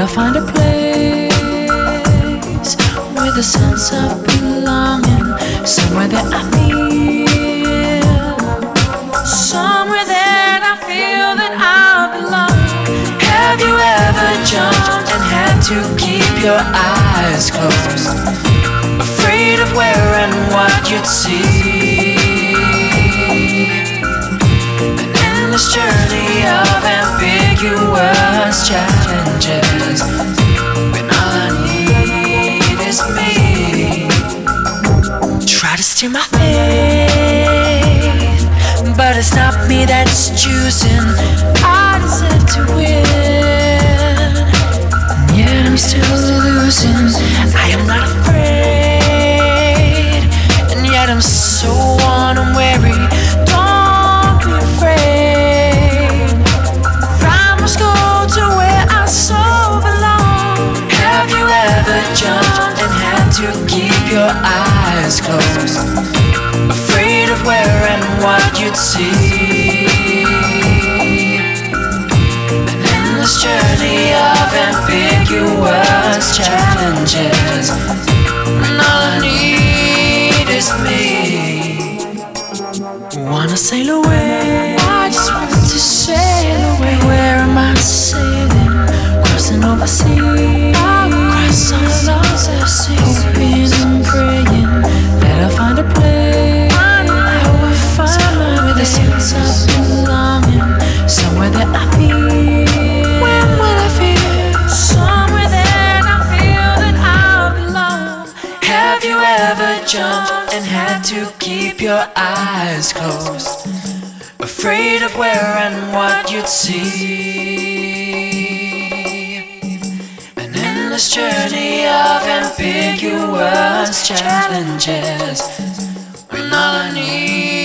I'll find a place with a sense of belonging, somewhere that I feel, somewhere that I feel that I belong. Have you ever jumped and had to keep your eyes closed, afraid of where and what you'd see? An endless journey of ambiguous challenges, when all I need is me. Try to steer my faith, but it's not me that's choosing. I deserve to win, and yet I'm still losing. I am not afraid, and yet I'm so unwary. Don't be afraid, I must go to where I so belong. Have you ever jumped and had to keep your eyes closed, afraid of where and what you'd see? An endless journey of ambiguous challenges, and all I need is me. Wanna sail away, I just want to sail away. Where am I sailing? Crossing over seas, cross all of the seas, hoping and praying that I'll find a place. I will find with a sense of belonging, somewhere that I feel. When will I feel? Somewhere that I feel that I belong. Have you ever jumped and had to keep your eyes closed, afraid of where and what you'd see? An endless journey of ambiguous challenges, when all I need